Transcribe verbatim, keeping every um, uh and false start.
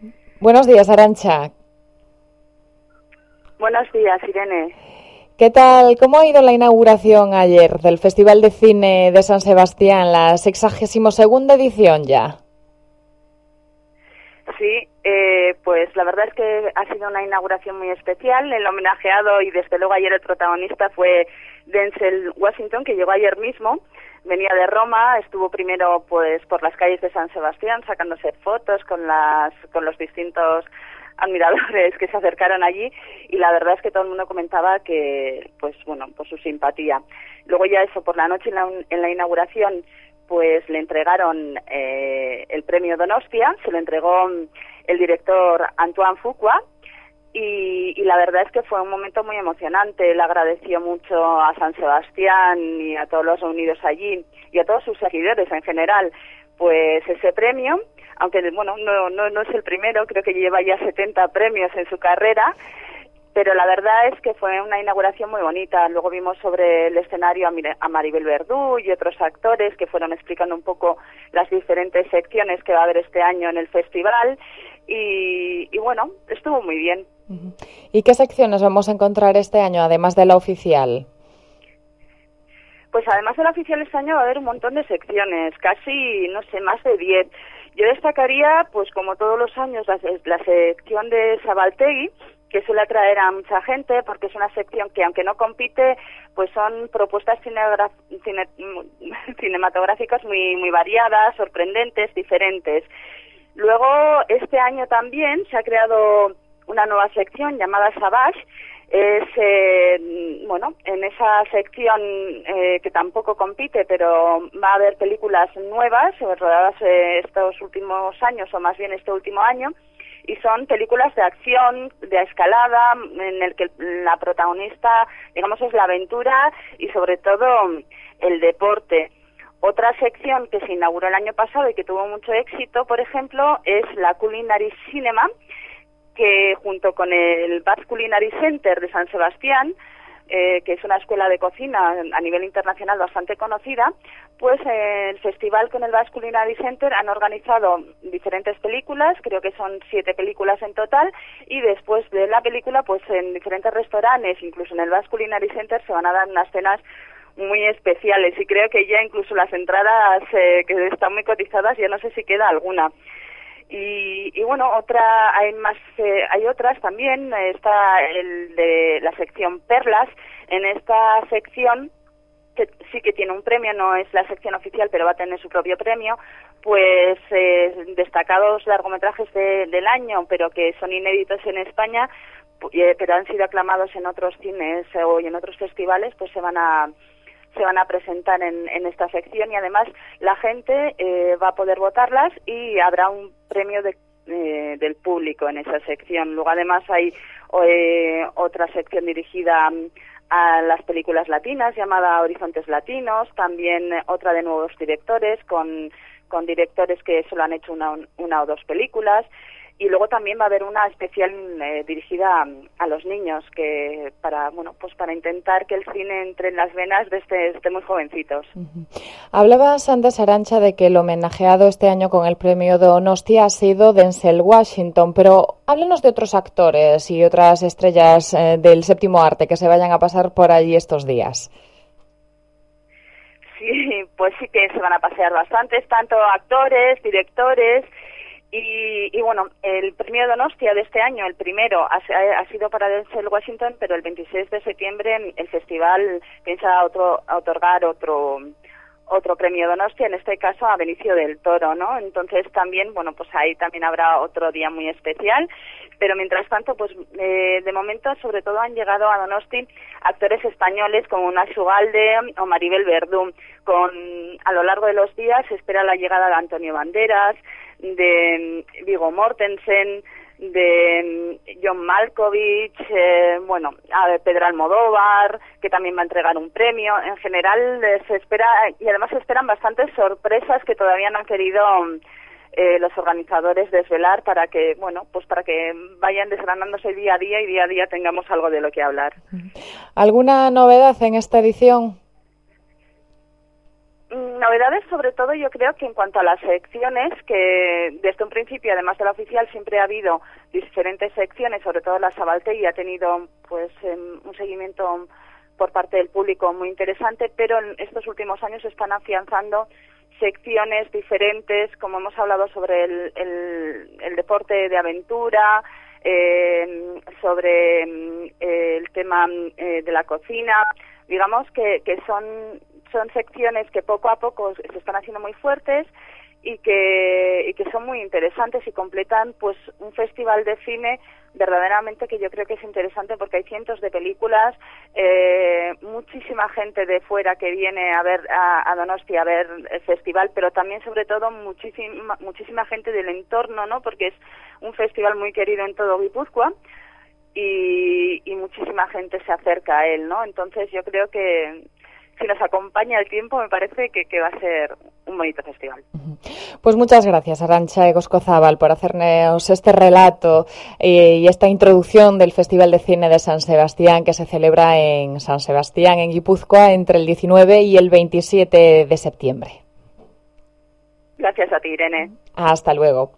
Buenos días, Arantxa. Buenos días, Irene. ¿Qué tal? ¿Cómo ha ido la inauguración ayer del Festival de Cine de San Sebastián, la sexagésima segunda edición ya? Sí, eh, pues la verdad es que ha sido una inauguración muy especial. El homenajeado y desde luego ayer el protagonista fue Denzel Washington, que llegó ayer mismo. Venía de Roma, estuvo primero pues por las calles de San Sebastián sacándose fotos con las con los distintos admiradores que se acercaron allí, y la verdad es que todo el mundo comentaba que pues bueno, pues su simpatía. Luego ya eso, por la noche en la, en la inauguración pues le entregaron eh, el premio Donostia, se lo entregó el director Antoine Fuqua, y, y la verdad es que fue un momento muy emocionante. Él agradeció mucho a San Sebastián y a todos los reunidos allí y a todos sus seguidores en general pues ese premio, aunque bueno, no, no, no es el primero, creo que lleva ya setenta premios en su carrera. Pero la verdad es que fue una inauguración muy bonita. Luego vimos sobre el escenario a Maribel Verdú y otros actores que fueron explicando un poco las diferentes secciones que va a haber este año en el festival. Y, y bueno, estuvo muy bien. ¿Y qué secciones vamos a encontrar este año, además de la oficial? Pues además de la oficial este año va a haber un montón de secciones, casi, no sé, más de diez. Yo destacaría, pues como todos los años, la, la sección de Sabaltegui, que suele atraer a mucha gente porque es una sección que, aunque no compite, pues son propuestas cine, cinematográficas muy muy variadas, sorprendentes, diferentes. Luego, este año también se ha creado una nueva sección llamada Savage. Es, eh, bueno, en esa sección eh, que tampoco compite, pero va a haber películas nuevas, rodadas eh, estos últimos años, o más bien este último año, y son películas de acción, de escalada, en el que la protagonista, digamos, es la aventura y sobre todo el deporte. Otra sección que se inauguró el año pasado y que tuvo mucho éxito, por ejemplo, es la Culinary Cinema, que junto con el Basque Culinary Center de San Sebastián, eh, que es una escuela de cocina a nivel internacional bastante conocida, pues eh, el festival con el Basque Culinary Center han organizado diferentes películas, creo que son siete películas en total, y después de la película, pues en diferentes restaurantes, incluso en el Basque Culinary Center, se van a dar unas cenas muy especiales, y creo que ya incluso las entradas eh, que están muy cotizadas, ya no sé si queda alguna. Y, y bueno, otra hay más, eh, hay otras también. Está el de la sección Perlas. En esta sección, que sí que tiene un premio, no es la sección oficial, pero va a tener su propio premio, pues eh, destacados largometrajes de, del año, pero que son inéditos en España, eh, pero han sido aclamados en otros cines eh, o en otros festivales, pues se van a se van a presentar en, en esta sección, y además la gente eh, va a poder votarlas y habrá un premio de, eh, del público en esa sección. Luego además hay eh, otra sección dirigida a las películas latinas llamada Horizontes Latinos, también otra de nuevos directores con, con directores que solo han hecho una, una o dos películas. Y luego también va a haber una especial eh, dirigida a, a los niños, que para bueno pues para intentar que el cine entre en las venas desde, desde muy jovencitos. Uh-huh. Hablabas antes, Arantxa, de que el homenajeado este año con el premio Donostia ha sido Denzel Washington, pero háblanos de otros actores y otras estrellas eh, del séptimo arte que se vayan a pasar por allí estos días. Sí, pues sí que se van a pasear bastantes, tanto actores, directores. Y, y bueno, el premio Donostia de este año, el primero, ha, ha sido para Denzel Washington, pero el veintiséis de septiembre el festival piensa otro, otorgar otro otro premio Donostia, en este caso a Benicio del Toro, ¿no? Entonces también, bueno, pues ahí también habrá otro día muy especial, pero mientras tanto, pues eh, de momento sobre todo han llegado a Donosti actores españoles como Nacho Ugalde o Maribel Verdú. Con, a lo largo de los días se espera la llegada de Antonio Banderas, de Viggo Mortensen, de John Malkovich, eh, bueno, a ver, Pedro Almodóvar, que también va a entregar un premio. En general eh, se espera, y además se esperan bastantes sorpresas que todavía no han querido eh, los organizadores desvelar, para que, bueno, pues para que vayan desgranándose día a día y día a día tengamos algo de lo que hablar. ¿Alguna novedad en esta edición? Novedades, sobre todo, yo creo que en cuanto a las secciones, que desde un principio, además de la oficial, siempre ha habido diferentes secciones, sobre todo la Sabaltegui ha tenido pues un seguimiento por parte del público muy interesante, pero en estos últimos años se están afianzando secciones diferentes, como hemos hablado sobre el, el, el deporte de aventura, eh, sobre eh, el tema eh, de la cocina, digamos que, que son son secciones que poco a poco se están haciendo muy fuertes y que y que son muy interesantes y completan pues un festival de cine verdaderamente que yo creo que es interesante porque hay cientos de películas, eh, muchísima gente de fuera que viene a ver a, a Donosti a ver el festival, pero también sobre todo muchísima muchísima gente del entorno, ¿no? Porque es un festival muy querido en todo Guipúzcoa y, y muchísima gente se acerca a él, ¿no? Entonces yo creo que si nos acompaña el tiempo, me parece que, que va a ser un bonito festival. Pues muchas gracias, Arantxa Egoscozábal, por hacernos este relato eh, y esta introducción del Festival de Cine de San Sebastián que se celebra en San Sebastián, en Guipúzcoa, entre el diecinueve y el veintisiete de septiembre. Gracias a ti, Irene. Hasta luego.